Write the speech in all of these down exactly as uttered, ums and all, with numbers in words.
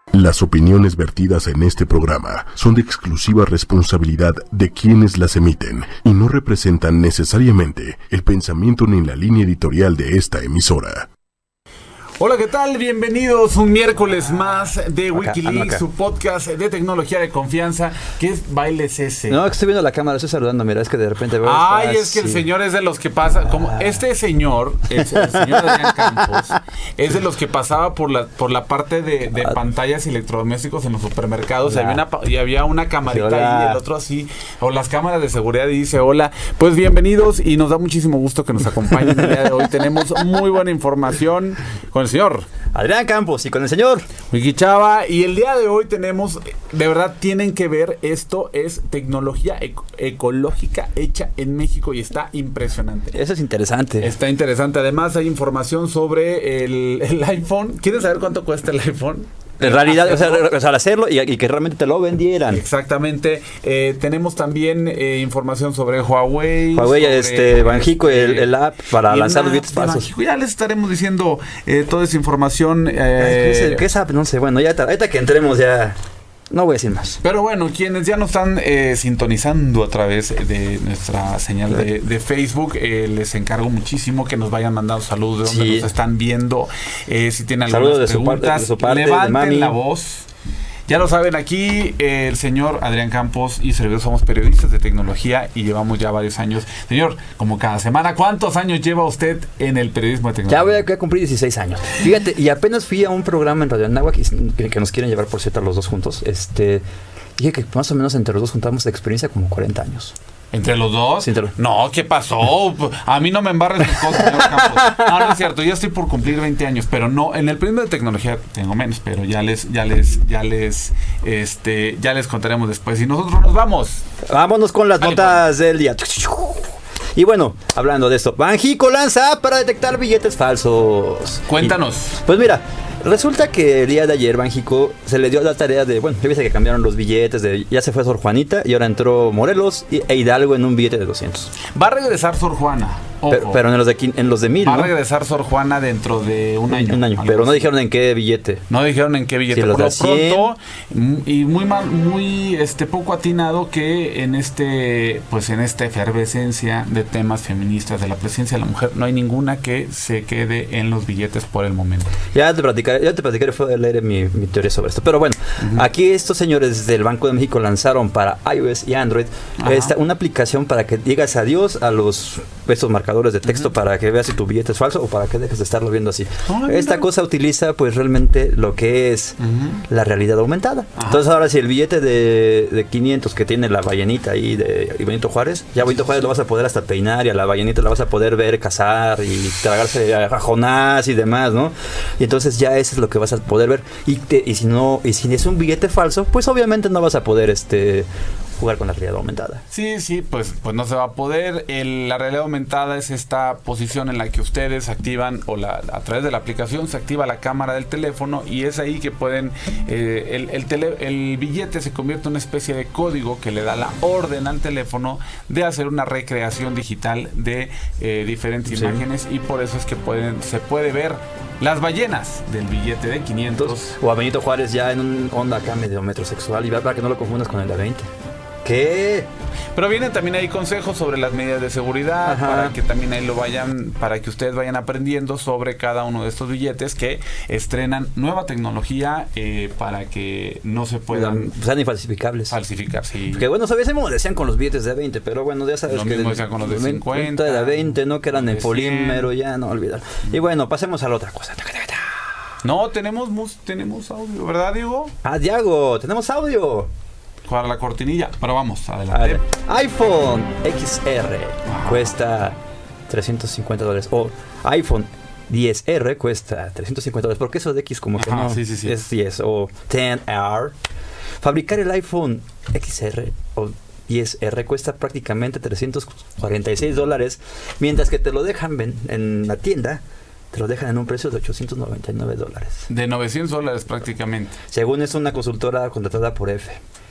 Las opiniones vertidas en este programa son de exclusiva responsabilidad de quienes las emiten y no representan necesariamente el pensamiento ni la línea editorial de esta emisora. Hola, ¿qué tal? Bienvenidos un miércoles más de acá, Wikileaks, su podcast de tecnología de confianza. ¿Qué es Bailes ese? No, que estoy viendo la cámara, estoy saludando, mira, es que de repente veo... Ay, es que el señor es de los que pasa, como este señor, el, el señor Adrián Campos, es de los que pasaba por la por la parte de, de pantallas y electrodomésticos en los supermercados, y había, una, y había una camarita sí, ahí, y el otro así, o las cámaras de seguridad, y dice, hola, pues bienvenidos, y nos da muchísimo gusto que nos acompañen el día de hoy. Tenemos muy buena información con el señor Adrián Campos y con el señor Wiki Chava, y el día de hoy tenemos, de verdad tienen que ver, esto es tecnología eco ecológica hecha en México y está impresionante. Eso es interesante. Está interesante, además hay información sobre el, el iPhone. ¿Quieres saber cuánto cuesta el iPhone? En realidad, o sea, o sea, al hacerlo y, y que realmente te lo vendieran. Exactamente. Eh, tenemos también eh, información sobre Huawei. Huawei, sobre, este, Banxico, este, el, el app para lanzar los billetes falsos. Banxico. Ya les estaremos diciendo eh, toda esa información. Eh, ¿Qué es app? No sé, bueno, ya ahorita que entremos ya... No voy a decir más. Pero bueno, quienes ya nos están eh, sintonizando a través de nuestra señal de, de Facebook, eh, les encargo muchísimo que nos vayan mandando saludos de donde sí. nos están viendo. Eh, si tienen algunas saludos de preguntas, su parte, de su parte, levanten de la voz. Ya lo saben, aquí eh, el señor Adrián Campos y servidor somos periodistas de tecnología y llevamos ya varios años. Señor, como cada semana, ¿cuántos años lleva usted en el periodismo de tecnología? Ya voy a, voy a cumplir dieciséis años. Fíjate, y apenas fui a un programa en Radio Anáhuac que, que nos quieren llevar, por cierto, a los dos juntos. Este, dije que más o menos entre los dos juntamos de experiencia como cuarenta años. ¿Entre los dos? Sí, entre los... No, ¿qué pasó? A mí no me embarres tus cosas, señor Campos. No, no es cierto, yo estoy por cumplir veinte años, pero no, en el periodismo de tecnología tengo menos, pero ya les, ya les, ya les, este, ya les contaremos después. Y nosotros nos vamos. Vámonos con las Dale, notas del día. Y bueno, hablando de esto, Banxico lanza app para detectar billetes falsos. Cuéntanos. Y, pues mira, resulta que el día de ayer Banxico se le dio la tarea de, bueno, ya viste que cambiaron los billetes, de, ya se fue Sor Juanita y ahora entró Morelos y, e Hidalgo en un billete de doscientos. Va a regresar Sor Juana. Pero, pero en los de en los de mil, va ¿no? a regresar Sor Juana dentro de un año. Un año, pero no dijeron en qué billete. No dijeron en qué billete. Sí, por lo pronto, y muy mal, muy este poco atinado que en este, pues en esta efervescencia de temas feministas de la presencia de la mujer, no hay ninguna que se quede en los billetes por el momento. Ya te platicaré, ya te platicaré fue leer mi, mi teoría sobre esto. Pero bueno, uh-huh. aquí estos señores del Banco de México lanzaron para iOS y Android esta, una aplicación para que digas adiós a los estos marcadores de texto uh-huh. para que veas si tu billete es falso o para que dejes de estarlo viendo así. Oh, Esta no. cosa utiliza pues realmente lo que es uh-huh. la realidad aumentada. Ajá. Entonces ahora si el billete de, de quinientos que tiene la ballenita ahí de y Benito Juárez, ya Benito Juárez lo vas a poder hasta peinar y a la ballenita la vas a poder ver cazar y tragarse a Jonás y demás, ¿no? Y entonces ya eso es lo que vas a poder ver. Y, te, y si no, y si es un billete falso, pues obviamente no vas a poder este jugar con la realidad aumentada. Sí, sí, pues, pues no se va a poder. El, la realidad aumentada es esta posición en la que ustedes activan o la, a través de la aplicación se activa la cámara del teléfono y es ahí que pueden, eh, el, el, tele, el billete se convierte en una especie de código que le da la orden al teléfono de hacer una recreación digital de eh, diferentes sí. imágenes y por eso es que pueden se puede ver las ballenas del billete de quinientos. O a Benito Juárez ya en un onda acá medio metrosexual y va para que no lo confundas con el de veinte. ¿Qué? Pero vienen también ahí consejos sobre las medidas de seguridad, Ajá. para que también ahí lo vayan, para que ustedes vayan aprendiendo sobre cada uno de estos billetes que estrenan nueva tecnología eh, para que no se puedan sean infalsificables. Falsificar, sí. Que bueno, sabes, como decían con los billetes de veinte, pero bueno, ya sabes lo que mismo decían con los de cincuenta, de veinte, no que eran en polímero, cien. Ya no olvidar. Y bueno, pasemos a la otra cosa. No, tenemos tenemos audio, ¿verdad, Diego? Ah, Diego, tenemos audio. Para la cortinilla, pero vamos, adelante. iPhone X R Ajá. cuesta trescientos cincuenta dólares. O iPhone diez R cuesta trescientos cincuenta dólares. Porque eso de X como que Ajá, no sí, sí, sí. es diez. O diez R. Fabricar el iPhone X R o diez R cuesta prácticamente trescientos cuarenta y seis dólares. Mientras que te lo dejan ven, en la tienda. Te lo dejan en un precio de ochocientos noventa y nueve dólares. De novecientos dólares prácticamente. Según es una consultora contratada por F.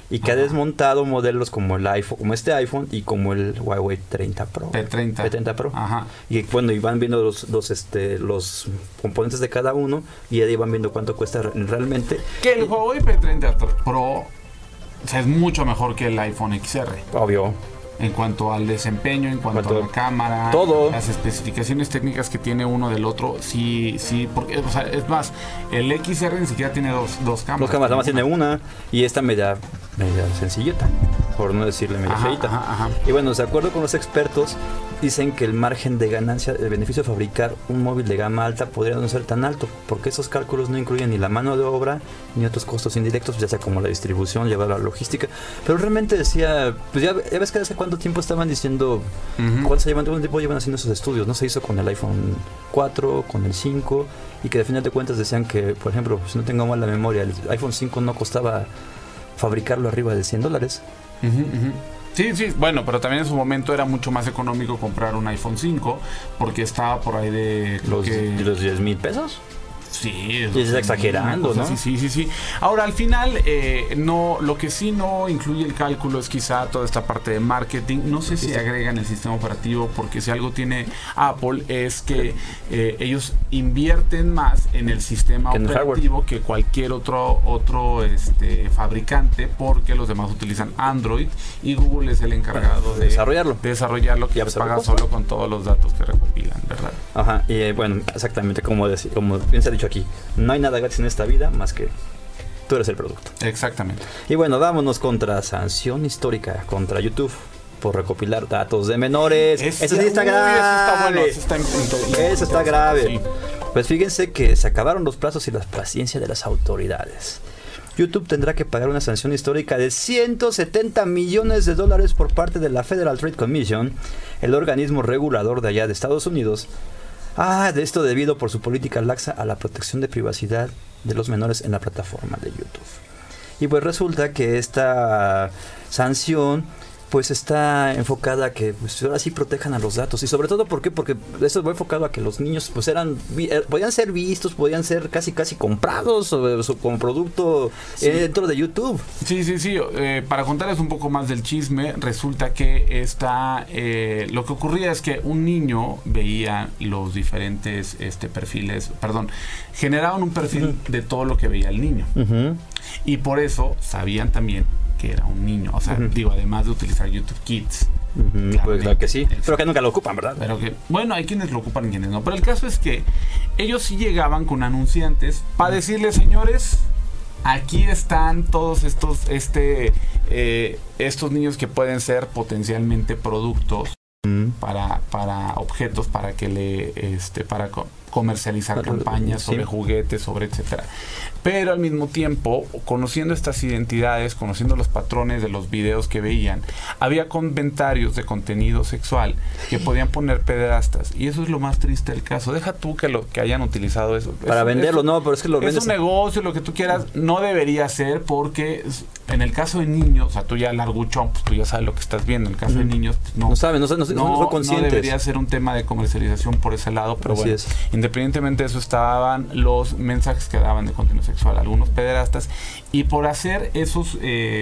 y que Ajá. ha desmontado modelos como el iPhone, como este iPhone y como el Huawei treinta Pro. P treinta. P treinta Pro. Ajá. Y bueno, y van viendo los, los, este, los componentes de cada uno y ahí van viendo cuánto cuesta realmente. Que el Huawei P treinta Pro, o sea, es mucho mejor que el iPhone X R. Obvio. En cuanto al desempeño, en cuanto, cuanto a la cámara, todo. Las especificaciones técnicas que tiene uno del otro, sí, sí, porque, o sea, es más, el X R ni siquiera tiene dos, dos cámaras. Dos cámaras, nada más tiene una, y esta media, media sencillita, por no decirle media ajá, feita. Ajá, ajá. Y bueno, de acuerdo con los expertos, dicen que el margen de ganancia, el beneficio de fabricar un móvil de gama alta podría no ser tan alto, porque esos cálculos no incluyen ni la mano de obra, ni otros costos indirectos, ya sea como la distribución, llevar la logística. Pero realmente decía, pues ya, ya ves que hace cuánto tiempo estaban diciendo, uh-huh. cuánto se llevan, cuánto tiempo llevan haciendo esos estudios, ¿no? Se hizo con el iPhone cuatro, con el cinco, y que de final de cuentas decían que, por ejemplo, si no tengo mal la memoria, el iPhone cinco no costaba fabricarlo arriba de cien dólares. Uh-huh, uh-huh. Sí, sí, bueno, pero también en su momento era mucho más económico comprar un iPhone cinco porque estaba por ahí de... ¿Los, que, los diez mil pesos? Sí, es, es exagerando, ¿no? Sí, sí, sí, sí. Ahora, al final, eh, no, lo que sí no incluye el cálculo es quizá toda esta parte de marketing. No sé si agregan el sistema operativo, porque si algo tiene Apple es que eh, ellos invierten más en el sistema que operativo que cualquier otro otro este fabricante, porque los demás utilizan Android y Google es el encargado de, de desarrollarlo, de desarrollarlo que se paga solo con todos los datos que recopilan, ¿verdad? Ajá, y eh, bueno, exactamente como decía, como bien se ha dicho aquí, no hay nada gratis en esta vida más que tú eres el producto. Exactamente. Y bueno, vámonos contra sanción histórica contra YouTube por recopilar datos de menores. Es, eso sí está uy, grave. Eso está bueno. Eso está, en, en, eso está grave. Sí. Pues fíjense que se acabaron los plazos y la paciencia de las autoridades. YouTube tendrá que pagar una sanción histórica de ciento setenta millones de dólares por parte de la Federal Trade Commission, el organismo regulador de allá de Estados Unidos. Ah, de esto debido por su política laxa a la protección de privacidad de los menores en la plataforma de YouTube. Y pues resulta que esta sanción pues está enfocada a que pues, ahora sí protejan a los datos. Y sobre todo, ¿por qué? Porque eso va enfocado a que los niños pues eran podían ser vistos, podían ser casi casi comprados o, o, como producto sí. eh, dentro de YouTube. Sí, sí, sí. Eh, para contarles un poco más del chisme, resulta que esta, eh, lo que ocurría es que un niño veía los diferentes este, perfiles, perdón, generaban un perfil uh-huh. de todo lo que veía el niño. Uh-huh. Y por eso sabían también que era un niño, o sea, uh-huh. digo, además de utilizar YouTube Kids. Uh-huh. Pues claro que sí, exacto. Pero que nunca lo ocupan, ¿verdad? Pero que, bueno, hay quienes lo ocupan y quienes no, pero el caso es que ellos sí llegaban con anunciantes para decirles, señores, aquí están todos estos, este, eh, estos niños que pueden ser potencialmente productos uh-huh. para, para objetos, para que le, este, para co- comercializar pero, campañas sí. sobre juguetes, sobre etcétera. Pero al mismo tiempo, conociendo estas identidades, conociendo los patrones de los videos que veían, había comentarios de contenido sexual que podían poner pederastas. Y eso es lo más triste del caso. Deja tú que lo que hayan utilizado eso. Para eso, venderlo, eso, no, pero es que lo vendes. Es un negocio, lo que tú quieras. No debería ser porque en el caso de niños, o sea, tú ya larguchón, pues tú ya sabes lo que estás viendo. En el caso mm. de niños, pues no. No saben, no, no, no, no son conscientes. No debería ser un tema de comercialización por ese lado, pero Así bueno. Es. Independientemente de eso, estaban los mensajes que daban de contenido sexual, algunos pederastas, y por hacer esos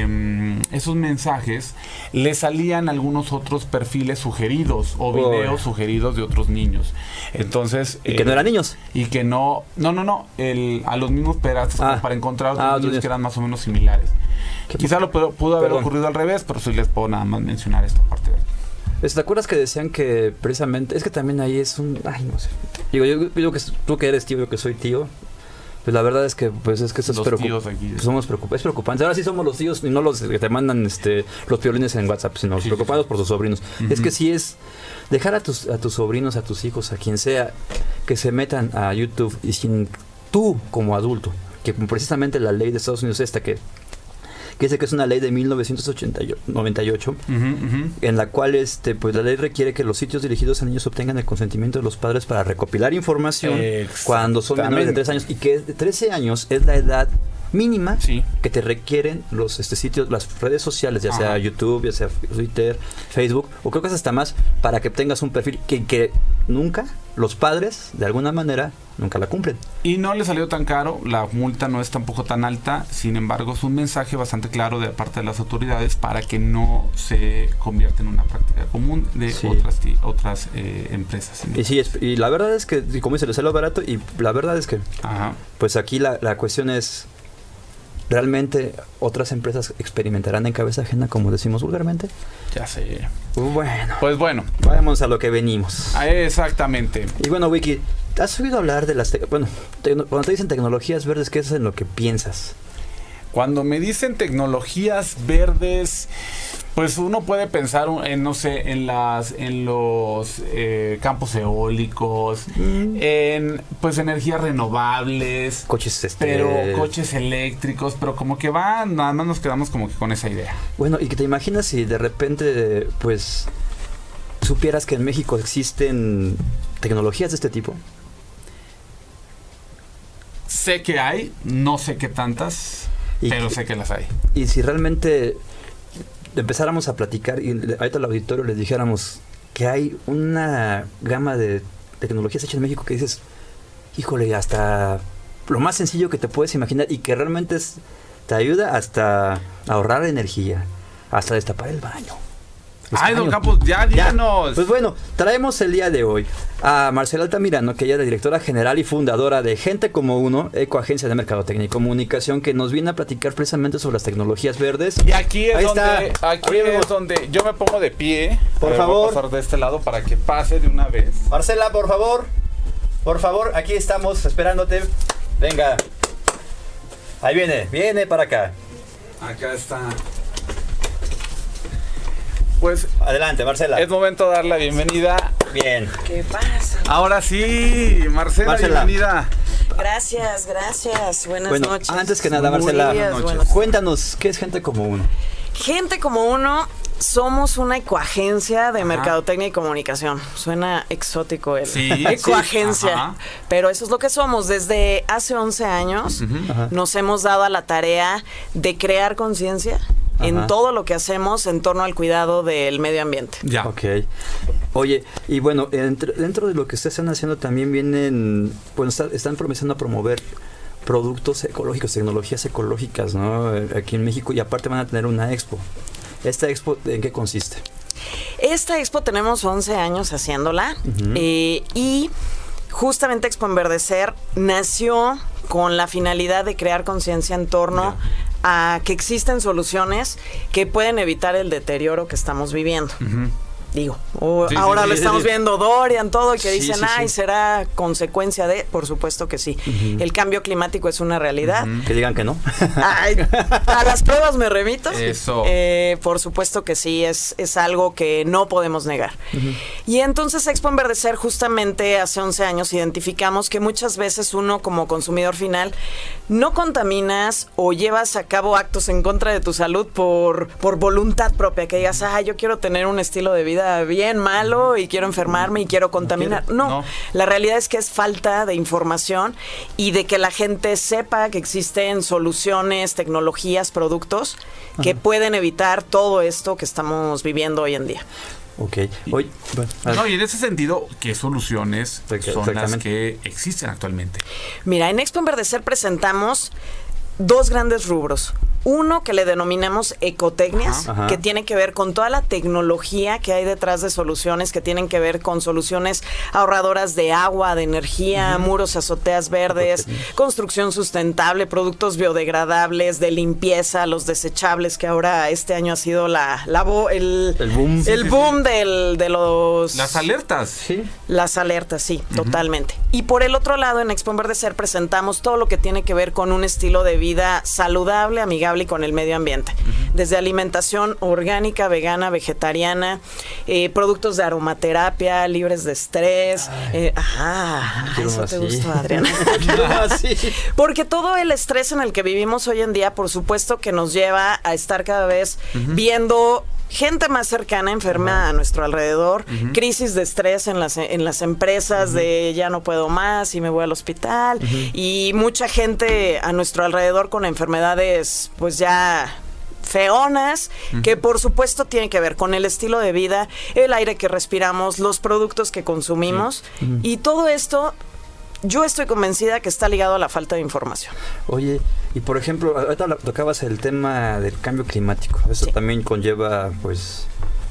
eh, esos mensajes le salían algunos otros perfiles sugeridos o videos oh. sugeridos de otros niños. Entonces y eh, que no eran niños y que no no no no el, a los mismos pederastas ah. para encontrar otros ah, niños que eran más o menos similares. Quizá lo pudo, pudo haber ocurrido al revés, pero sí les puedo nada más mencionar esta parte de aquí. ¿Te acuerdas que decían que precisamente, es que también ahí es un, ay, no sé, digo, yo digo que tú que eres tío, yo que soy tío, pues la verdad es que, pues es que eso es preocupante, somos preocup- es preocupante, ahora sí somos los tíos y no los que te mandan este los piolines en WhatsApp, sino sí, preocupados sí. por sus sobrinos. Uh-huh. Es que sí es dejar a tus, a tus sobrinos, a tus hijos, a quien sea, que se metan a YouTube y sin tú como adulto, que precisamente la ley de Estados Unidos esta que que dice que es una ley de mil novecientos noventa y ocho, uh-huh, uh-huh. en la cual este pues la ley requiere que los sitios dirigidos a niños obtengan el consentimiento de los padres para recopilar información cuando son menores de tres años, y que trece años es la edad mínima sí. que te requieren los este sitios, las redes sociales, ya Ajá. sea YouTube, ya sea Twitter, Facebook, o creo que es hasta más, para que tengas un perfil que, que nunca los padres de alguna manera nunca la cumplen. Y no le salió tan caro, la multa no es tampoco tan alta, sin embargo es un mensaje bastante claro de parte de las autoridades para que no se convierta en una práctica común de sí. otras, otras eh, empresas. Y sí, es, y la verdad es que, como dice, le salió barato, y la verdad es que, Ajá. pues aquí la, la cuestión es, ¿realmente otras empresas experimentarán en cabeza ajena, como decimos vulgarmente? Ya sé. Bueno. Pues bueno. Vamos a lo que venimos. Ah, exactamente. Y bueno, Wiki, ¿has oído hablar de las... Te- bueno, te- cuando te dicen tecnologías verdes, ¿qué es en lo que piensas? Cuando me dicen tecnologías verdes, pues uno puede pensar en, no sé, en las, en los eh, campos eólicos, mm. en pues energías renovables, coches este... pero coches eléctricos, pero como que van, nada más nos quedamos como que con esa idea. Bueno, y que te imaginas si de repente, pues, supieras que en México existen tecnologías de este tipo. Sé que hay, no sé qué tantas. Y pero que, sé que las hay. Y si realmente empezáramos a platicar y ahorita al auditorio les dijéramos que hay una gama de tecnologías hechas en México que dices, híjole, hasta lo más sencillo que te puedes imaginar y que realmente es, te ayuda hasta ahorrar energía, hasta destapar el baño. Ay, don Campos, ya díganos. Pues bueno, traemos el día de hoy a Marcela Altamirano, que ella es la directora general y fundadora de Gente Como Uno, Ecoagencia de Mercadotecnia y Comunicación, que nos viene a platicar precisamente sobre las tecnologías verdes. Y aquí es, donde, aquí es donde yo me pongo de pie. Por ver, favor. Voy a pasar de este lado para que pase de una vez. Marcela, por favor. Por favor, aquí estamos esperándote. Venga. Ahí viene, viene para acá. Acá está. Pues adelante, Marcela. Es momento de dar la bienvenida. Bien. ¿Qué pasa? Ahora sí, Marcela, Marcela. bienvenida. Gracias, gracias. Buenas bueno, noches. Antes que nada, Marcela, días, cuéntanos, ¿qué es Gente Como Uno? Gente Como Uno, somos una ecoagencia de Ajá. mercadotecnia y comunicación. Suena exótico el sí, ecoagencia, sí. pero eso es lo que somos. Desde hace once años uh-huh. nos hemos dado a la tarea de crear conciencia en Ajá. todo lo que hacemos en torno al cuidado del medio ambiente. Ya. Ok. Oye, y bueno, entre, dentro de lo que ustedes están haciendo también vienen, bueno, está, están comenzando a promover productos ecológicos, tecnologías ecológicas, ¿no? Aquí en México, y aparte van a tener una expo. ¿Esta expo en qué consiste? Esta expo tenemos once años haciéndola uh-huh. eh, y justamente Expo Enverdecer nació con la finalidad de crear conciencia en torno yeah. a que existen soluciones que pueden evitar el deterioro que estamos viviendo. Uh-huh. Digo, o, sí, ahora sí, lo sí, estamos sí. viendo Dorian, todo, y que sí, dicen, sí, ay, sí. será consecuencia de, por supuesto que sí. Uh-huh. El cambio climático es una realidad. Uh-huh. Que digan que no. Ay, a las pruebas me remito. Eso. Eh, por supuesto que sí, es, es algo que no podemos negar. Uh-huh. Y entonces Expo Enverdecer, justamente hace once años identificamos que muchas veces uno como consumidor final no contaminas o llevas a cabo actos en contra de tu salud por, por voluntad propia, que digas, ah, yo quiero tener un estilo de vida bien malo y quiero enfermarme y quiero contaminar. No, no, la realidad es que es falta de información y de que la gente sepa que existen soluciones, tecnologías, productos Ajá. que pueden evitar todo esto que estamos viviendo hoy en día. Ok. Hoy, bueno, no, y en ese sentido, ¿qué soluciones son las que existen actualmente? Mira, en Expo Enverdecer presentamos dos grandes rubros. Uno que le denominamos ecotecnias, Ajá. que tiene que ver con toda la tecnología que hay detrás de soluciones, que tienen que ver con soluciones ahorradoras de agua, de energía, uh-huh. muros, azoteas verdes, Ecotecnias. Construcción sustentable, productos biodegradables, de limpieza, los desechables, que ahora este año ha sido la, la bo, el, el boom, el sí, boom sí. Del, de los... Las alertas. Sí. Las alertas, sí, uh-huh. totalmente. Y por el otro lado, en Expo Enverdecer presentamos todo lo que tiene que ver con un estilo de vida saludable, amigable y con el medio ambiente. Uh-huh. Desde alimentación orgánica, vegana, vegetariana, eh, productos de aromaterapia, libres de estrés. Eh, ajá, eso te gustó, Adriana. Porque todo el estrés en el que vivimos hoy en día, por supuesto que nos lleva a estar cada vez uh-huh. viendo gente más cercana enferma uh-huh. a nuestro alrededor, uh-huh. crisis de estrés en las, en las empresas, uh-huh. de ya no puedo más y me voy al hospital, uh-huh. y mucha gente a nuestro alrededor con enfermedades pues ya feonas, uh-huh. que por supuesto tienen que ver con el estilo de vida, el aire que respiramos, los productos que consumos, uh-huh. y todo esto yo estoy convencida que está ligado a la falta de información. Oye, y por ejemplo, ahorita tocabas el tema del cambio climático. Eso sí. También conlleva, pues,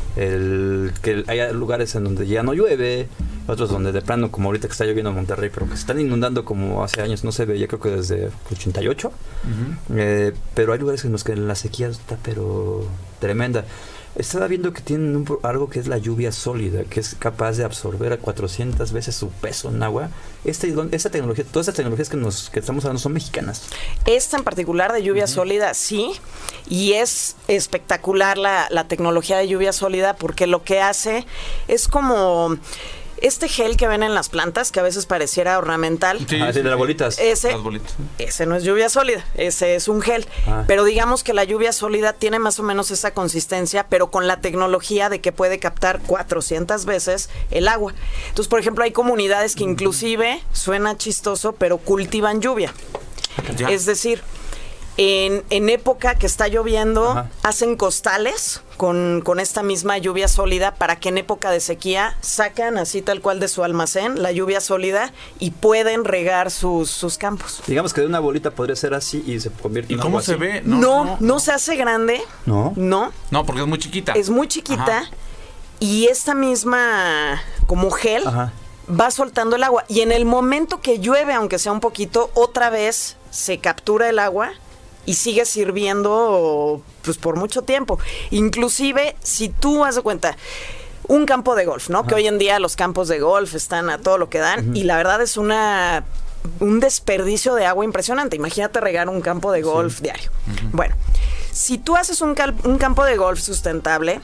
el que haya lugares en donde ya no llueve, otros donde de plano, como ahorita que está lloviendo en Monterrey, pero que se están inundando como hace años, no se veía, creo que desde ochenta y ocho. Uh-huh. Eh, pero hay lugares en los que la sequía está, pero tremenda. Estaba viendo que tienen un, algo que es la lluvia sólida, que es capaz de absorber a cuatrocientas veces su peso en agua. Esta, esta tecnología, todas estas tecnologías que, nos, que estamos hablando son mexicanas. Esta en particular de lluvia uh-huh. sólida, sí, y es espectacular la, la tecnología de lluvia sólida porque lo que hace es como... Este gel que ven en las plantas, que a veces pareciera ornamental. Sí, ah, sí, de las bolitas. Ese, las bolitas. Ese no es lluvia sólida, ese es un gel. Ah. Pero digamos que la lluvia sólida tiene más o menos esa consistencia, pero con la tecnología de que puede captar cuatrocientas veces el agua. Entonces, por ejemplo, hay comunidades que inclusive, suena chistoso, pero cultivan lluvia. Ya. Es decir... En, en época que está lloviendo, ajá, hacen costales con, con esta misma lluvia sólida para que en época de sequía sacan así tal cual de su almacén la lluvia sólida y pueden regar sus, sus campos. Digamos que de una bolita podría ser así y se convierte en ¿Y cómo algo se así? ve? No, no, no, no se hace grande. No. No. No, porque es muy chiquita. Es muy chiquita. Ajá. Y esta misma como gel, ajá, va soltando el agua. Y en el momento que llueve, aunque sea un poquito, otra vez se captura el agua y sigue sirviendo pues por mucho tiempo. Inclusive, si tú haz de cuenta, un campo de golf, ¿no? Ajá. Que hoy en día los campos de golf están a todo lo que dan, uh-huh, y la verdad es una un desperdicio de agua impresionante. Imagínate regar un campo de golf, sí, diario. Uh-huh. Bueno, si tú haces un, cal- un campo de golf sustentable,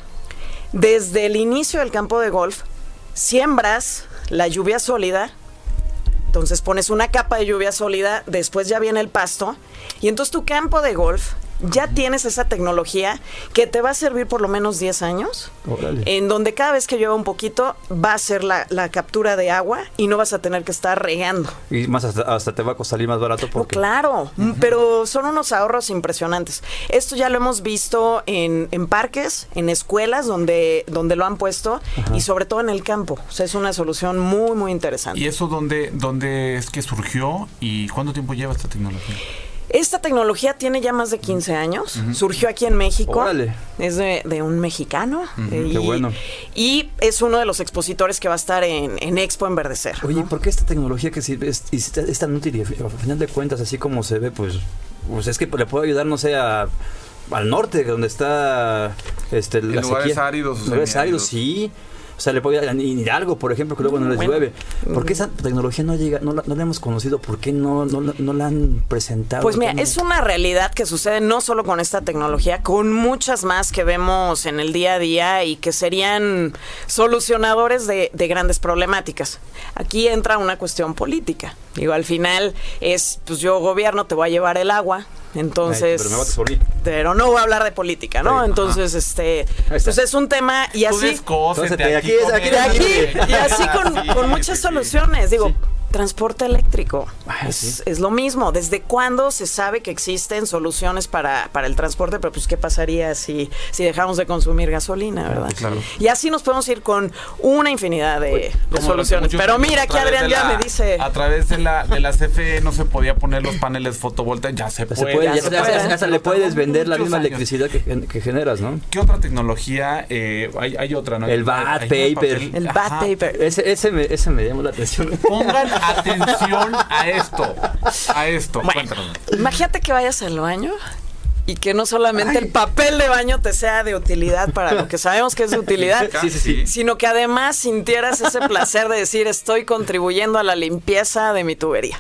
desde el inicio del campo de golf, siembras la lluvia sólida. Entonces pones una capa de lluvia sólida, después ya viene el pasto, y entonces tu campo de golf ya tienes esa tecnología que te va a servir por lo menos diez años, órale, en donde cada vez que llueva un poquito va a ser la, la captura de agua y no vas a tener que estar regando. Y más hasta, hasta te va a salir más barato porque... No, claro, uh-huh, pero son unos ahorros impresionantes. Esto ya lo hemos visto en, en parques, en escuelas donde, donde lo han puesto, uh-huh, y sobre todo en el campo. O sea, es una solución muy, muy interesante. ¿Y eso dónde, dónde es que surgió y cuánto tiempo lleva esta tecnología? Esta tecnología tiene ya más de quince años. Uh-huh. Surgió aquí en México. Órale. Es de, de un mexicano. Uh-huh. Y, qué bueno. Y es uno de los expositores que va a estar en, en Expo Enverdecer. Oye, ¿no? ¿por qué esta tecnología que sirve es, es, es tan útil? Y al final de cuentas, así como se ve, pues, pues es que le puede ayudar, no sé, a, al norte, donde está este, en la lugares sequía. áridos. Lugares áridos, sí. O sea, le puede ayudar a Hidalgo, por ejemplo, que luego no les bueno. llueve. ¿Por qué esa tecnología no llega, no la, no la hemos conocido? ¿Por qué no, no, no la han presentado? Pues mira, ¿Cómo? Es una realidad que sucede no solo con esta tecnología, con muchas más que vemos en el día a día y que serían solucionadores de, de grandes problemáticas. Aquí entra una cuestión política. Digo, al final es, pues yo gobierno, te voy a llevar el agua. Entonces, Ay, pero, me vas a pero no voy a hablar de política, ¿no? Ay, entonces, ajá, este, pues es un tema y así, Entonces, de aquí, aquí, de aquí y así con, sí, con muchas sí, soluciones. Digo, sí, transporte eléctrico, Ay, es, sí. es lo mismo. ¿Desde cuándo se sabe que existen soluciones para, para el transporte? Pero pues, ¿qué pasaría si, si dejamos de consumir gasolina, verdad? Claro. Y así nos podemos ir con una infinidad de, de soluciones. Pero mira, aquí Adrián ya me dice... A través de la, de la C F E no se podía poner los paneles fotovoltaicos, ya se, se puede. puede ya, ya se se puede. puede. Hasta le puedes vender la misma años. electricidad que, que generas, ¿no? ¿Qué otra tecnología? Eh, hay, hay otra, ¿no? El bad paper. El bad paper. Ese, ese, me, ese me llamó la atención. Pongan atención a esto, a esto. Bueno, cuéntanos. Imagínate que vayas al baño y que no solamente Ay. el papel de baño te sea de utilidad para lo que sabemos que es de utilidad, sí, sí, sí. sino que además sintieras ese placer de decir estoy contribuyendo a la limpieza de mi tubería.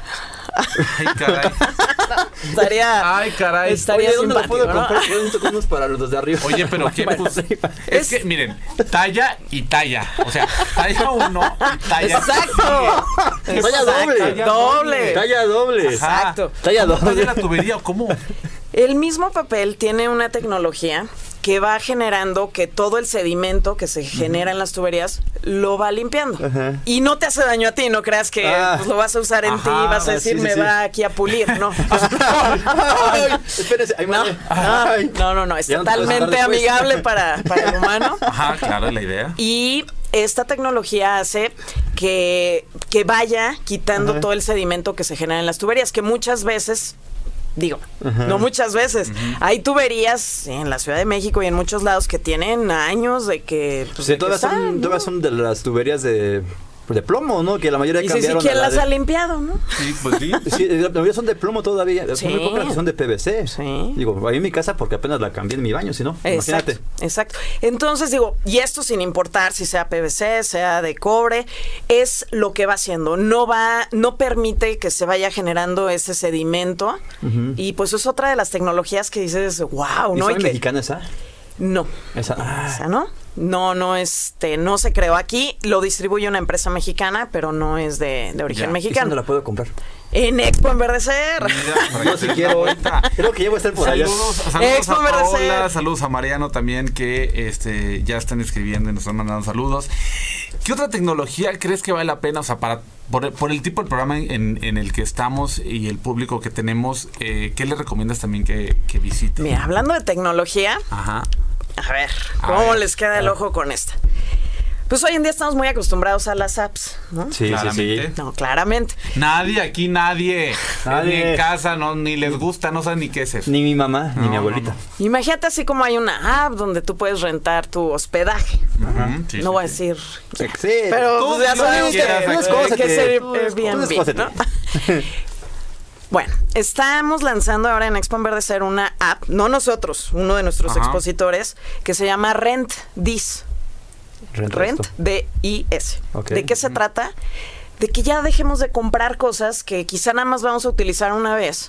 Ay, caray. estaría Ay, caray. Estaría Oye, ¿dónde lo puedo ¿no? comprar? Unos para los de arriba. Oye, pero ¿qué? Pues, es, es que, miren, talla y talla. O sea, talla uno y talla. Exacto. Talla doble. Talla doble. Talla doble. Exacto. Talla doble. ¿Talla la tubería o cómo? El mismo papel tiene una tecnología que va generando que todo el sedimento que se genera uh-huh. en las tuberías lo va limpiando. Uh-huh. Y no te hace daño a ti, no creas que ah. pues, lo vas a usar en Ajá, ti y vas a decir, sí, sí, me sí. va aquí a pulir, ¿no? Ay, espérese, ay, no, ay. no, no, no, es ya totalmente no amigable para, para el humano. Ajá, claro, es la idea. Y esta tecnología hace que, que vaya quitando Ajá. todo el sedimento que se genera en las tuberías, que muchas veces... Digo, Ajá. no muchas veces. Uh-huh. Hay tuberías en la Ciudad de México y en muchos lados que tienen años de que... Pues, sí, de todas, que son, están, ¿no? todas son de las tuberías de... de plomo, ¿no? Que la mayoría y cambiaron. si, si, ¿quién la las de... ha limpiado, no? Sí, pues sí. Sí, la mayoría son de plomo todavía. Sí. Son muy pocas que son de P V C. Sí. Digo, ahí en mi casa porque apenas la cambié en mi baño, si no, Exacto, imagínate. exacto. Entonces digo, y esto sin importar si sea P V C, sea de cobre, es lo que va haciendo. No va, no permite que se vaya generando ese sedimento. Uh-huh. Y pues es otra de las tecnologías que dices, wow, ¿Y ¿no? soy ¿Y que... mexicana esa? No. Esa, ah. Esa no. No, no, este, no se creó aquí. Lo distribuye una empresa mexicana, pero no es de, de origen Ya. mexicano. ¿Y dónde la puedo comprar? En Expo Enverdecer. Mira, yo si quiero. Creo que ya voy a estar por allá. Saludos, saludos Expo a Paola, Enverdecer. saludos a Mariano también, que este ya están escribiendo y nos están mandando saludos. ¿Qué otra tecnología crees que vale la pena? O sea, para por, por el tipo de programa en, en el que estamos y el público que tenemos, eh, ¿qué le recomiendas también que, que visiten? Mira, hablando de tecnología, Ajá. a ver, A ¿cómo ver, les queda el ojo con esta? Pues hoy en día estamos muy acostumbrados a las apps, ¿no? Sí, sí, sí. No, claramente. Nadie, aquí nadie. Nadie. Ni en casa, no, ni les gusta, no saben ni qué es eso. Ni mi mamá, ni No, mi abuelita. no, no. Imagínate así como hay una app donde tú puedes rentar tu hospedaje. Ujú, sí, no sí, voy a sí. decir... Sí, Pero Tú pues, ya di lo que sabemos que, quieras, que, tú que, descósete. es Air- Tú Airbnb, descósete. ¿no? Bueno, estamos lanzando ahora en Expo Enverdecer una app, no nosotros, uno de nuestros Ajá. expositores, que se llama Rent This. Rento Rent, esto. D I S. Ok. ¿De qué se trata? De que ya dejemos de comprar cosas que quizá nada más vamos a utilizar una vez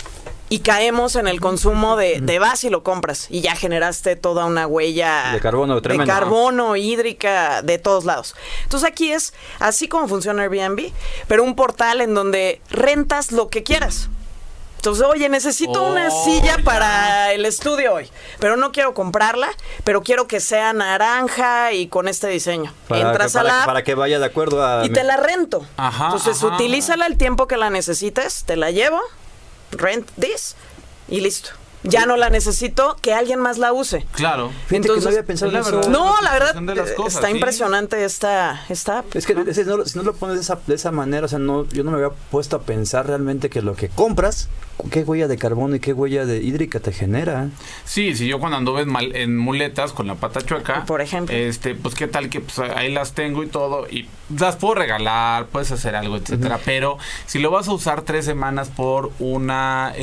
y caemos en el consumo de, de vas y lo compras y ya generaste toda una huella De carbono de tremenda. carbono, hídrica, de todos lados. Entonces aquí es así como funciona Airbnb, pero un portal en donde rentas lo que quieras. Entonces, oye, necesito Oh, una silla ya. para el estudio hoy, pero no quiero comprarla, pero quiero que sea naranja y con este diseño. Para Entras que, a para, la app para que vaya de acuerdo a... y te la rento. Ajá, Entonces, ajá. utilízala el tiempo que la necesites, te la llevo, rent this y listo. Ya no la necesito, que alguien más la use. Claro. Fíjate Entonces, que no había pensado en la eso. verdad. No, la verdad, de las cosas, está sí. impresionante esta, esta app. Es que ¿no? ese no lo- si no lo pones de esa, de esa manera, o sea, no, yo no me había puesto a pensar realmente que lo que compras, qué huella de carbono y qué huella de hídrica te genera. Sí, sí, yo cuando anduve en, mal- en muletas con la pata chueca, Por ejemplo. este, pues qué tal que pues, ahí las tengo y todo, y las puedo regalar, puedes hacer algo, etcétera, pero si lo vas a usar tres semanas por una,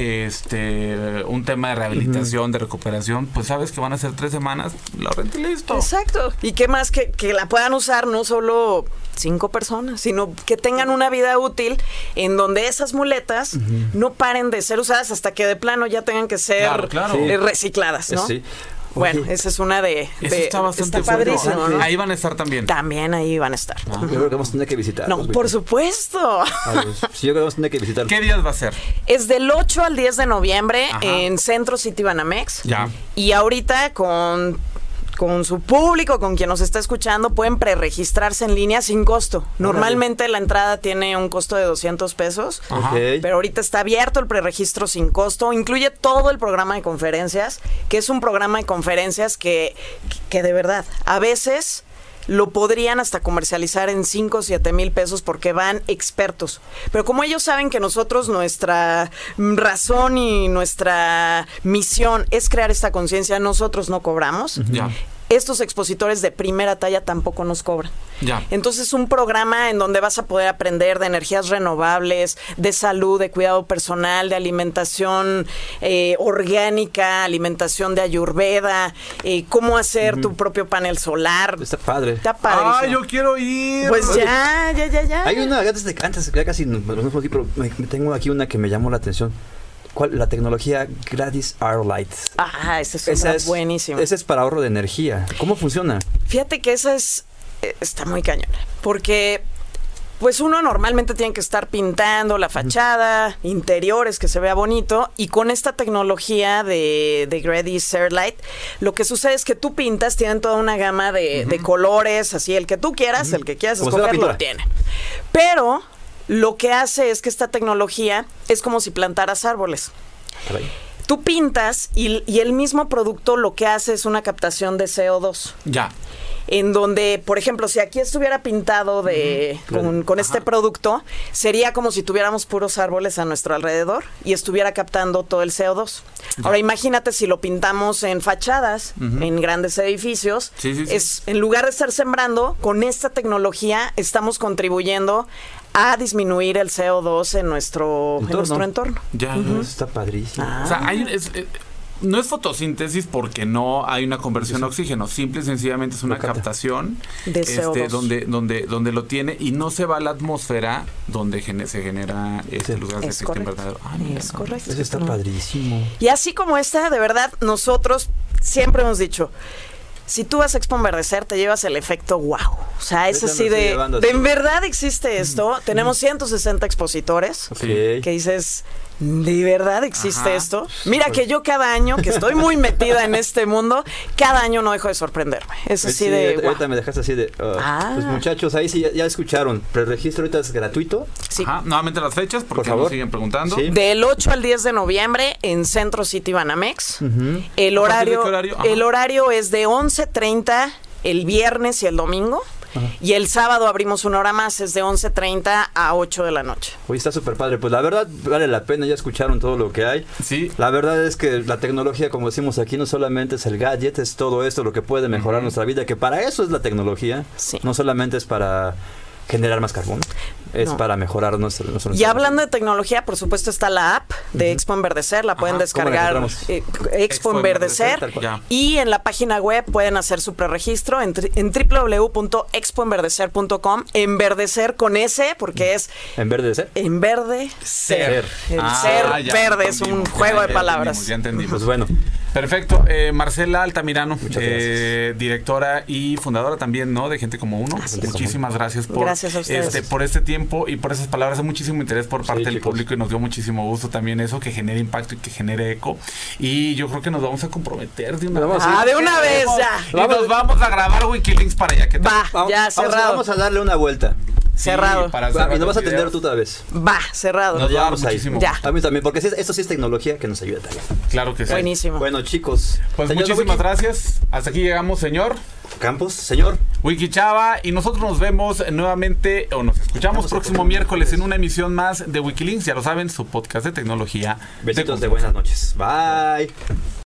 este, un tema de rehabilitación, de recuperación, pues sabes que van a ser tres semanas, lo rento y listo. Exacto. Y qué más que, que la puedan usar no solo cinco personas, sino que tengan una vida útil en donde esas muletas no paren de ser usadas hasta que de plano ya tengan que ser Claro, claro. eh, Sí. recicladas, ¿no? Sí. Bueno, Oye, esa es una de... Eso de- está bastante está bueno. padrísimo, ¿no? Ahí van a estar también. También ahí van a estar. Ah. yo creo que vamos a tener que visitar. No, por supuesto. Sí, yo creo que vamos a tener que visitar. ¿Qué días va a ser? Es del ocho al diez de noviembre Ajá. en Centro City Banamex. Ya. Y ahorita con, con su público, con quien nos está escuchando, pueden preregistrarse en línea sin costo. Normalmente la entrada tiene un costo de doscientos pesos. Ajá. Ok. Pero ahorita está abierto el preregistro sin costo. Incluye todo el programa de conferencias, que es un programa de conferencias que, que de verdad, a veces lo podrían hasta comercializar en cinco o siete mil pesos porque van expertos. Pero como ellos saben que nosotros, nuestra razón y nuestra misión es crear esta conciencia, nosotros no cobramos. Ya. Estos expositores de primera talla tampoco nos cobran. Ya. Entonces es un programa en donde vas a poder aprender de energías renovables, de salud, de cuidado personal, de alimentación eh, orgánica, alimentación de ayurveda, eh, cómo hacer uh-huh. tu propio panel solar. Está padre. Está padrísimo. ¡Ah, yo quiero ir! Pues ya, ya, ya, ya. Hay una, antes, de, antes ya casi nos vamos aquí, pero me, me tengo aquí una que me llamó la atención. ¿Cuál? La tecnología Gladys Airlight. Ah, esa es, esa es buenísima. Esa es para ahorro de energía. ¿Cómo funciona? Fíjate que esa es, está muy cañona, porque pues uno normalmente tiene que estar pintando la fachada, uh-huh. interiores, que se vea bonito, y con esta tecnología de, de Gladys Airlight, lo que sucede es que tú pintas, tienen toda una gama de, uh-huh. de colores, así el que tú quieras, uh-huh. el que quieras escoger lo tiene. Pero lo que hace es que esta tecnología es como si plantaras árboles. Caray. Tú pintas y, y el mismo producto lo que hace es una captación de C O dos. Ya. en donde, por ejemplo, si aquí estuviera pintado de Claro. con, con este Ajá. producto, sería como si tuviéramos puros árboles a nuestro alrededor y estuviera captando todo el C O dos. Ahora imagínate si lo pintamos en fachadas, Ujú. en grandes edificios, Sí, sí, sí. es en lugar de estar sembrando, con esta tecnología estamos contribuyendo a disminuir el C O dos en nuestro en Entorno. nuestro entorno. Ya. Eso está padrísimo. Ah. O sea, hay, un- es- eh, no es fotosíntesis porque no hay una conversión a oxígeno, simple y sencillamente es una Lo capta. captación De C O dos. este, donde, donde, donde lo tiene y no se va a la atmósfera donde gene- se genera este Sí. lugar de Es efecto correcto. invernadero. Ah, mira, Es no. correcto. Eso está No. padrísimo. Y así como esta, de verdad, nosotros siempre hemos dicho, si tú vas a Expo Enverdecer, te llevas el efecto wow. O sea, es Yo ya me así estoy de, llevando de así. en verdad existe esto. Tenemos ciento sesenta expositores. Ok. Que dices, ¿de verdad existe Ajá. esto? Mira que yo cada año, que estoy muy metida en este mundo, cada año no dejo de sorprenderme. Es Pues así sí, de, ahorita- wow. ahorita me dejaste así de... uh, Ah. Pues muchachos, ahí sí ya, ya escucharon. Preregistro ahorita es gratuito. Sí. Ajá, nuevamente las fechas porque Por favor. nos siguen preguntando. Sí. Del ocho al diez de noviembre en Centro City Banamex. Ujú. El ¿A partir de horario, qué horario? Ajá. el horario es de once treinta el viernes y el domingo. Y el sábado abrimos una hora más, es de once treinta a ocho de la noche. Oye, está súper padre. Pues la verdad vale la pena, ya escucharon todo lo que hay. Sí. La verdad es que la tecnología, como decimos aquí, no solamente es el gadget, es todo esto lo que puede mejorar nuestra vida, que para eso es la tecnología. Sí. No solamente es para generar más carbón, es No. para mejorar nuestro... nuestro Y hablando de tecnología, por supuesto está la app de Expo Enverdecer, la pueden Ajá, descargar, ¿cómo la encontramos? eh, Expo Expo Enverdecer, Enverdecer, tal cual. Ya. y en la página web pueden hacer su preregistro en, tri- en doble u doble u doble u punto expo enverdecer punto com, enverdecer con S, porque es En vez de ser... en verde Ser. El Ah, ser ya verde es un entendimos, juego ya, de ya palabras. entendimos, Ya entendimos. Pues bueno, Perfecto. Eh, Marcela Altamirano, Muchas eh, directora y fundadora también, ¿no? De Gente Como Uno. Así es. Muchísimas gracias por, Gracias a ustedes. este, por este tiempo y por esas palabras. Hay muchísimo interés por parte del chicos. público y nos dio muchísimo gusto también eso, que genere impacto y que genere eco. Y yo creo que nos vamos a comprometer de una Vamos vez. a- Ah, de una vez ya. Y nos vamos a grabar Wikilinks para allá. ¿Qué tal? Va, vamos, ya vamos a- cerrado. vamos a darle una vuelta. Sí, cerrado. para Va, hacer y nos vas a varios atender videos. tú otra vez. Va, cerrado. Nos Ya vamos vamos ahí. muchísimo. Ya. A mí también, porque sí, esto sí es tecnología que nos ayuda también. Claro que sí. Buenísimo. Bueno, chicos. Pues señor muchísimas Wiki gracias. Hasta aquí llegamos, señor. Campos, señor. Wiki Chava, y nosotros nos vemos nuevamente o nos escuchamos Estamos próximo el miércoles en una emisión más de Wikilinks, ya lo saben, su podcast de tecnología. Besitos de de buenas noches. Bye.